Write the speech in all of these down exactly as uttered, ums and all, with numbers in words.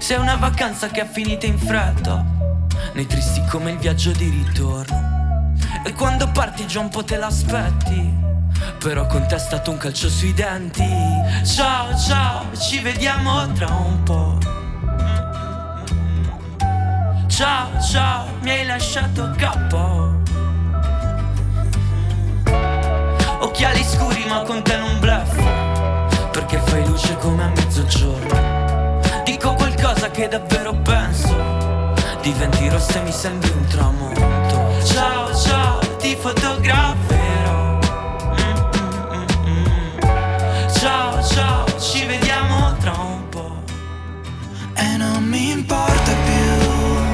Se è una vacanza che è finita in fretta, nei tristi come il viaggio di ritorno. E quando parti già un po' te l'aspetti, però con te è stato un calcio sui denti. Ciao ciao, ci vediamo tra un po'. Ciao ciao, mi hai lasciato capo. Occhiali scuri ma con te non bluffo, perché fai luce come a mezzogiorno. Dico qualcosa che davvero penso, diventi rossa e mi sembri un tramonto. Ciao ciao, ti fotograferò. Mm-mm-mm-mm. Ciao ciao, ci vediamo tra un po'. E non mi importa più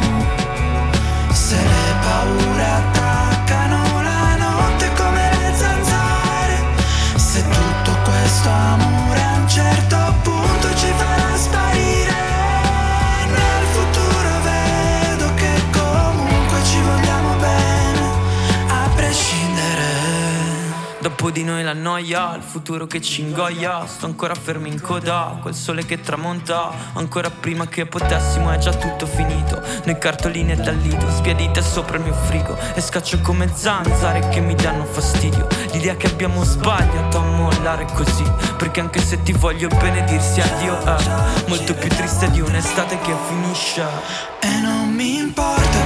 se le paure attaccano la notte come le zanzare, se tutto questo amore a un certo punto ci farà sparire. Nel futuro vedo che comunque ci vogliamo bene, a prescindere. Dopo di noi la noia, il futuro che ci ingoia. Sto ancora fermo in coda, quel sole che tramonta. Ancora prima che potessimo è già tutto finito. Noi cartoline dal lido, spiedite sopra il mio frigo, e scaccio come zanzare che mi danno fastidio. L'idea che abbiamo sbagliato a mollare così, perché anche se ti voglio bene dirsi addio è molto più triste di un'estate che finisce. E non mi importa